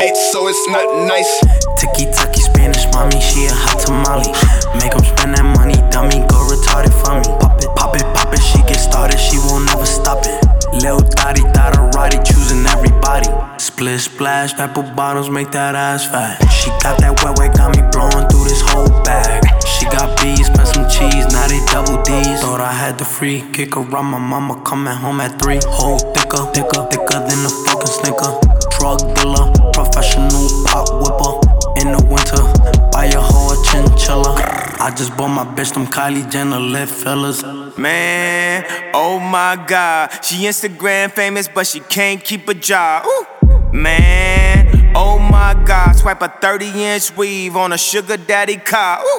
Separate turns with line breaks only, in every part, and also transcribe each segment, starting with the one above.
bitch, so it's not nice.
Tiki-taki Spanish, mommy, she a hot tamale. Make 'em spend that money, dummy, go retarded for me. Pop it, she get started, she won't never stop it. Lil Dottie, Dotterati, choosing everybody. Split splash, apple bottles, make that ass fat. She got that wet, got me blowing through this whole bag. She got B's, spent some cheese, now they double D's. Thought I had the free kick around my mama coming home at 3. Whole thicker than a fucking Snicker. Drug dealer, professional pop whipper. In the winter, buy a whole chinchilla. I just bought my bitch them Kylie Jenner lip fillers.
Man, oh my God, she Instagram famous, but she can't keep a job. Ooh. Man, oh my God, swipe a 30-inch weave on a sugar daddy car. Ooh.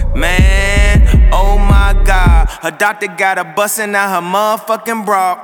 Man, oh my God, her doctor got her bustin' out her motherfucking bra.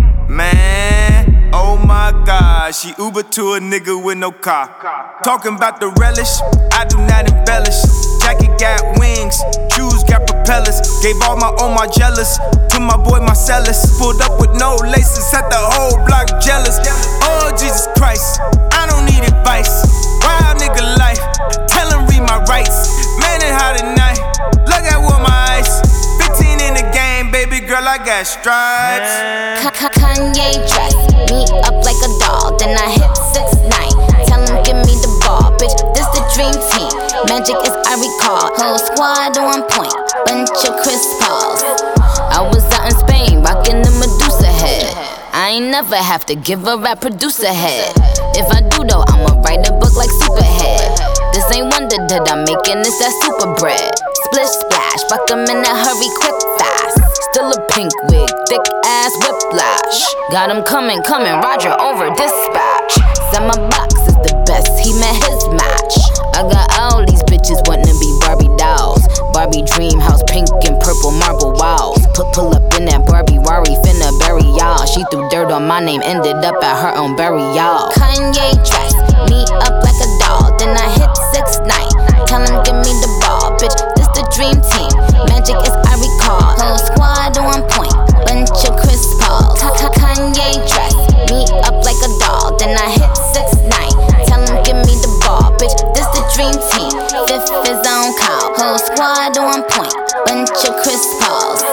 Man, oh my God, she Uber to a nigga with no car. Talking about the relish, I do not embellish. Jacket got wings, shoes got propellers. Gave all my jealous to my boy Marcellus. Pulled up with no laces, had the whole block jealous. Oh Jesus Christ, I don't need advice. Wild nigga life, tell him read my rights. Man, it hot at night, look at what my ice. 15 in the game, baby girl, I got stripes.
Kanye dress me up like a doll, then I hit 6'9". Tell him give me the ball, bitch, this the dream team. Magic is I recall, whole squad on point, bunch of Chris Pauls. I was out in Spain, rockin' the Medusa head. I ain't never have to give a rap producer head. If I do though, I'ma write a book like Superhead. This ain't wonder that I'm making this that super bread. Splish splash, fuck 'em in a hurry, quick fast. Still a pink wig, thick ass whiplash. Got him coming, Roger over dispatch. Said my box is the best, he met his match. I got all these bitches wanting to be Barbie dolls. Barbie dream house, pink and purple marble walls. Pull up in that Barbie Rari, finna bury y'all. She threw dirt on my name, ended up at her own burial. Kanye dress me up like a doll, then I hit 6'9". Tell him give me the ball, bitch, this the dream team. Magic is I recall, whole squad on point, bunch of Chris Pauls. Kanye dress me up like a doll, then I hit 6'9". Tell him give me the ball, bitch, this the dream team. Fifth is on call, whole squad on point, bunch of Chris Pauls.